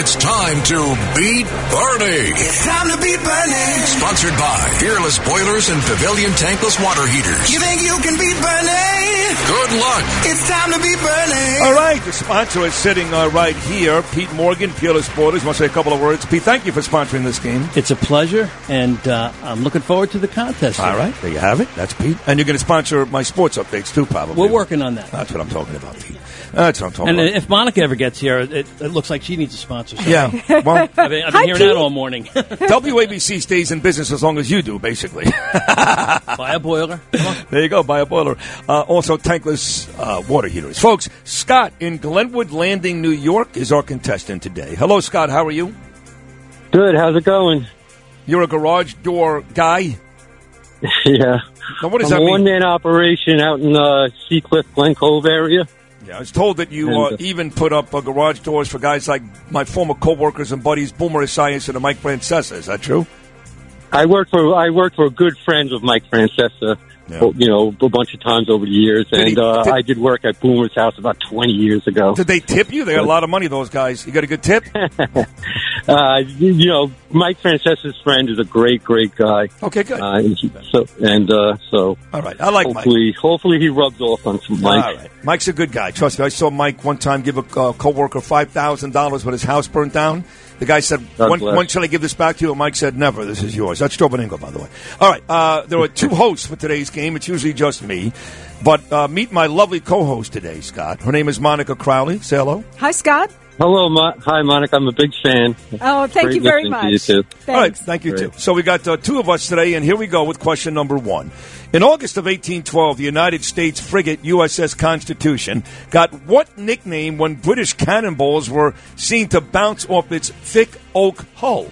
It's time to beat Bernie. It's time to beat Bernie. Sponsored by Fearless Boilers and Pavilion Tankless Water Heaters. You think you can beat Bernie? Good luck. It's time to beat Bernie. All right, the sponsor is sitting right here. Pete Morgan, Fearless Boilers. Want to say a couple of words? Pete, thank you for sponsoring this game. It's a pleasure, and I'm looking forward to the contest. All right, there you have it. That's Pete. And you're going to sponsor my sports updates, too, probably. We're working on that. That's what I'm talking about, Pete. That's what I'm talking about. And if Monica ever gets here, it looks like she needs a sponsor. So. Yeah. Well, I've been hearing that all morning. WABC stays in business as long as you do, basically. Buy a boiler. There you go, buy a boiler. Also, tankless water heaters. Folks, Scott in Glenwood Landing, New York, is our contestant today. Hello, Scott. How are you? Good. How's it going? You're a garage door guy? Yeah. Now, what does I'm that a mean? one-man operation out in Seacliff, Glen Cove area. Yeah, I was told that you even put up garage doors for guys like my former co-workers and buddies, Boomer Esiason and Mike Francesa. Is that true? I worked for good friends of Mike Francesa, you know, a bunch of times over the years. I did work at Boomer's house about 20 years ago. Did they tip you? They got a lot of money, those guys. You got a good tip? You know, Mike Francesa's friend is a great, great guy. Okay, good. So all right, I like Mike. Hopefully he rubs off on some Mike. All right. Mike's a good guy. Trust me. I saw Mike one time give a co-worker $5,000 when his house burned down. The guy said, when shall I give this back to you? And Mike said, never. This is yours. That's Joe Beningo, by the way. All right. There are two hosts for today's game. It's usually just me. But meet my lovely co-host today, Scott. Her name is Monica Crowley. Say hello. Hi, Scott. Hello, hi, Monica. I'm a big fan. Oh, thank you very much. You too. Thanks. All right, thank you, too. So we got two of us today, and here we go with question number one. In August of 1812, the United States frigate USS Constitution got what nickname when British cannonballs were seen to bounce off its thick oak hull?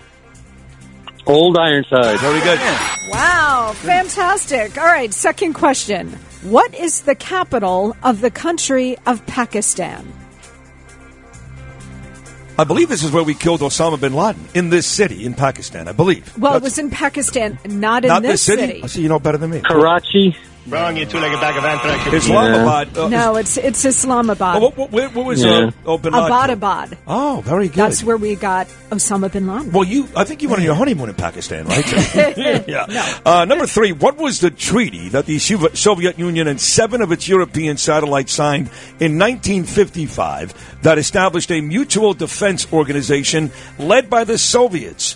Old Ironside. Very good. Wow, fantastic. All right, second question. What is the capital of the country of Pakistan? I believe this is where we killed Osama bin Laden, in this city in Pakistan, I believe. Well, it was in Pakistan, not in this city. I see you know better than me. Karachi. Wrong, you two-legged bag of anthrax. Islamabad. No, it's Islamabad. What was bin Laden? Abbottabad. Oh, very good. That's where we got Osama bin Laden. Well, I think you went on your honeymoon in Pakistan, right? Yeah. No. Number three, what was the treaty that the Soviet Union and 7 of its European satellites signed in 1955 that established a mutual defense organization led by the Soviets?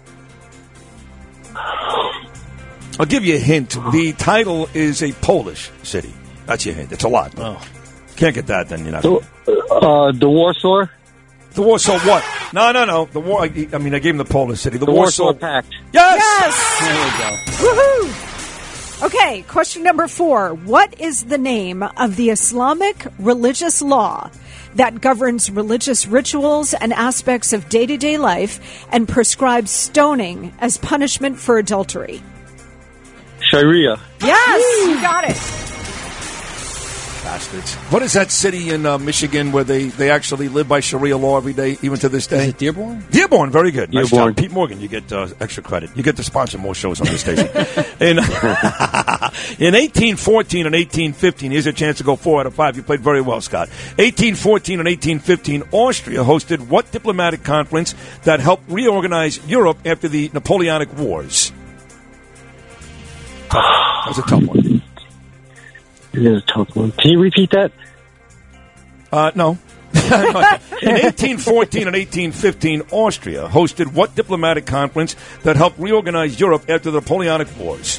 I'll give you a hint. The title is a Polish city. That's your hint. It's a lot. Oh. Can't get that, then you're not. The Warsaw? The Warsaw what? No. The war. I gave him the Polish city. The Warsaw Pact. Yes! There we go. Woohoo! Okay, question number 4. What is the name of the Islamic religious law that governs religious rituals and aspects of day-to-day life and prescribes stoning as punishment for adultery? Sharia. Yes, you got it. Bastards. What is that city in Michigan where they actually live by Sharia law every day, even to this day? Is it Dearborn? Dearborn, very good. Nice Dearborn. job. Pete Morgan, you get extra credit. You get to sponsor more shows on this station. In 1814 and 1815, here's a chance to go 4 out of 5. You played very well, Scott. 1814 and 1815, Austria hosted what diplomatic conference that helped reorganize Europe after the Napoleonic Wars? That was a tough one. It is a tough one. Can you repeat that? No. In 1814 and 1815, Austria hosted what diplomatic conference that helped reorganize Europe after the Napoleonic Wars?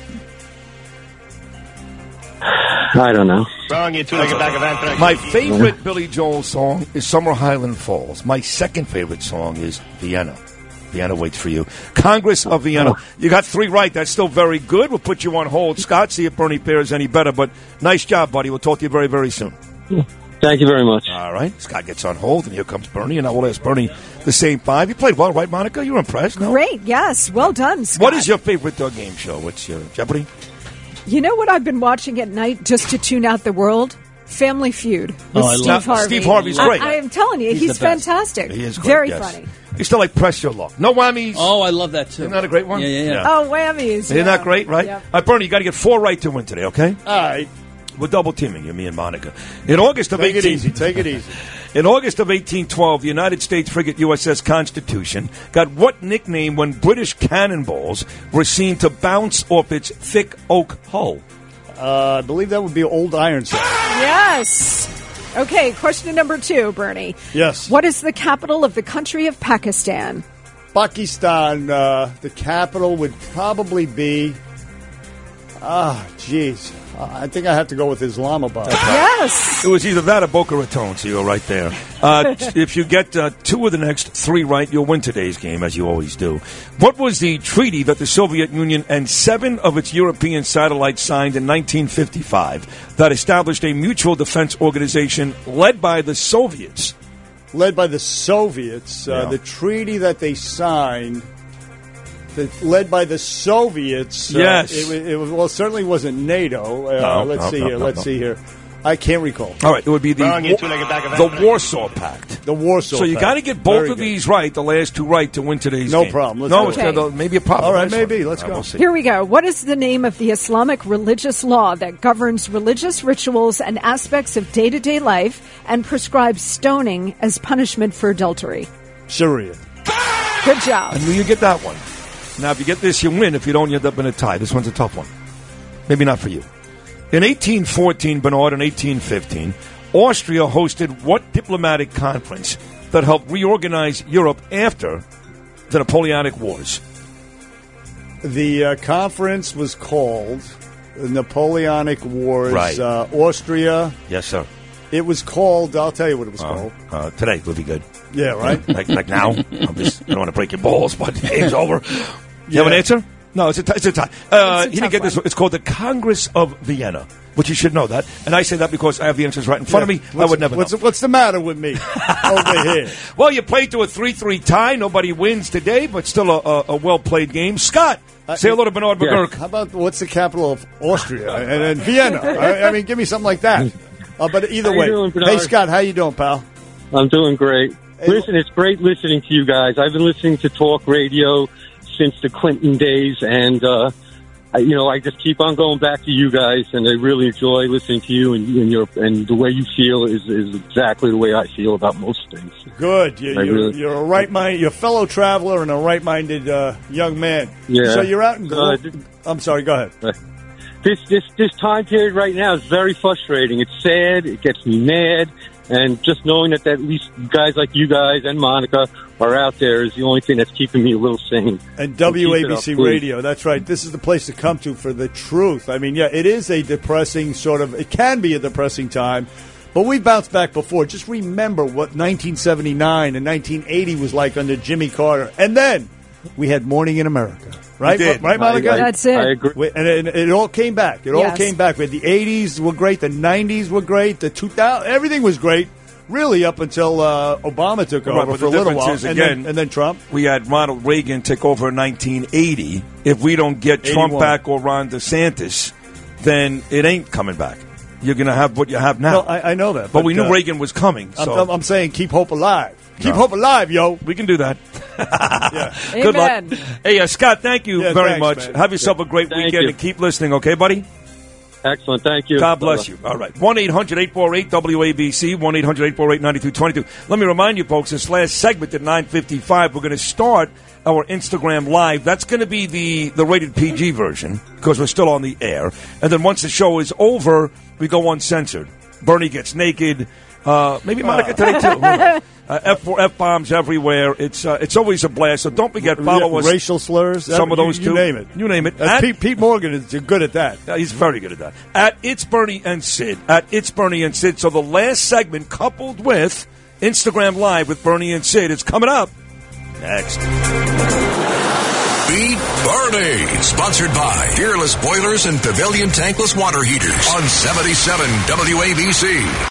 I don't know. Wrong, you two-legged bag of anthrax. My favorite Billy Joel song is Summer Highland Falls. My second favorite song is Vienna. Vienna waits for you. Congress of Vienna. You got 3 right. That's still very good. We'll put you on hold. Scott, see if Bernie Pears any better. But nice job, buddy. We'll talk to you very, very soon. Thank you very much. All right. Scott gets on hold, and here comes Bernie. And I will ask Bernie the same 5. You played well, right, Monica? You were impressed, no? Great, yes. Well done, Scott. What is your favorite game show? What's your Jeopardy? You know what I've been watching at night just to tune out the world? Family Feud with Steve Harvey. Steve Harvey's great. I am telling you, he's fantastic. He is great, very yes. funny. He's still like Press Your Luck. No whammies. Oh, I love that, too. Isn't that a great one? Yeah. Oh, whammies. Isn't that great, right? Yep. All right, Bernie, you got to get 4 right to win today, okay? All right. We're double teaming you, me and Monica. In August of Take it easy. In August of 1812, the United States frigate USS Constitution got what nickname when British cannonballs were seen to bounce off its thick oak hull? I believe that would be Old Ironside. Yes. Okay, question number 2, Bernie. Yes. What is the capital of the country of Pakistan? Pakistan, the capital would probably be... I think I have to go with Islamabad. Yes. It was either that or Boca Raton, so you're right there. If you get 2 of the next 3 right, you'll win today's game, as you always do. What was the treaty that the Soviet Union and 7 of its European satellites signed in 1955 that established a mutual defense organization led by the Soviets? Led by the Soviets. The treaty that they signed... led by the Soviets. Yes. It certainly wasn't NATO. Let's see here. I can't recall. All right, it would be the Warsaw Pact. The Warsaw Pact. So you got to get both of these right, the last 2 right, to win today's game. No problem. Maybe a problem. All right, maybe. Let's go. We'll see. Here we go. What is the name of the Islamic religious law that governs religious rituals and aspects of day-to-day life and prescribes stoning as punishment for adultery? Sharia. Good job. I knew you'd get that one. Now, if you get this, you win. If you don't, you end up in a tie. This one's a tough one. Maybe not for you. In 1814, Bernard, and 1815, Austria hosted what diplomatic conference that helped reorganize Europe after the Napoleonic Wars? The conference was called the Napoleonic Wars. Right. Austria. Yes, sir. It was called, I'll tell you what it was called. Today would be good. Yeah, right? like now. I don't want to break your balls, but the game's over. You have an answer? No, it's a tie. He didn't get this one. It's called the Congress of Vienna, which you should know that. And I say that because I have the answers right in front of me. I would never know. What's the matter with me over here? Well, you played to a 3-3 tie. Nobody wins today, but still a well-played game. Scott, say hello to Bernard McGurk. How about what's the capital of Austria? and Vienna. I mean, give me something like that. But either way. Hey, Scott, how you doing, pal? I'm doing great. Hey, listen, it's great listening to you guys. I've been listening to talk radio since the Clinton days, and I just keep on going back to you guys, and I really enjoy listening to you, and the way you feel is exactly the way I feel about most things. Good. You're a right-minded, you're a fellow traveler and a right-minded young man. Yeah. So you're out in. I'm sorry. Go ahead. This time period right now is very frustrating. It's sad. It gets me mad. And just knowing that at least guys like you guys and Monica are out there is the only thing that's keeping me a little sane. And WABC Radio, that's right. This is the place to come to for the truth. I mean, yeah, it is a depressing it can be a depressing time, but we bounced back before. Just remember what 1979 and 1980 was like under Jimmy Carter. And then we had Morning in America. Right, right, Monica? That's it. I agree. And it all came back. All came back. We had the 80s were great. The 90s were great. The 2000s, everything was great, really, up until Obama took over for a little while. And then Trump. We had Ronald Reagan take over in 1980. If we don't get 81. Trump back or Ron DeSantis, then it ain't coming back. You're going to have what you have now. No, I know that. But we knew Reagan was coming. So. I'm saying keep hope alive. Keep hope alive, yo. We can do that. Yeah. Good luck. Hey, Scott, thank you very much. Man. Have yourself a great weekend and keep listening, okay, buddy? Excellent. Thank you. God bless you. All right. 1-800-848-WABC, 1-800-848-9222. Let me remind you, folks, this last segment at 9:55, we're going to start our Instagram Live. That's going to be the rated PG version because we're still on the air. And then once the show is over, we go uncensored. Bernie gets naked. Maybe Monica today, too. F-bombs everywhere. It's always a blast. So don't forget, follow us. Racial slurs. Some of those, you too. name it. You name it. Pete Morgan is good at that. He's very good at that. At It's Bernie and Sid. At It's Bernie and Sid. So the last segment, coupled with Instagram Live with Bernie and Sid, is coming up next. Beat Bernie. Sponsored by Fearless Boilers and Pavilion Tankless Water Heaters on 77 WABC.